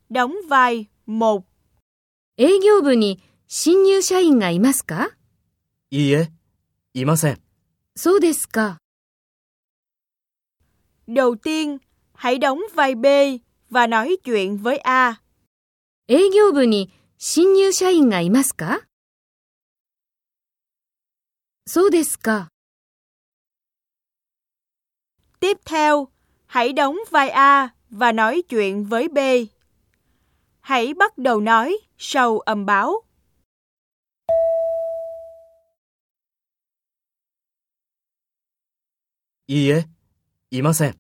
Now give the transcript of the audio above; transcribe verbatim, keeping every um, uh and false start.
Đóng vai một. 営業部に新入社員がいますか？ いいえ、いません。 そうですか。 Đầu tiên, hãy đóng vai B và nói chuyện với A. 営業部に新入社員がいますか？そうですか。 Tiếp theo, hãy đóng vai A và nói chuyện với B. Hãy bắt đầu nói sau âm báo. いいえ、いません。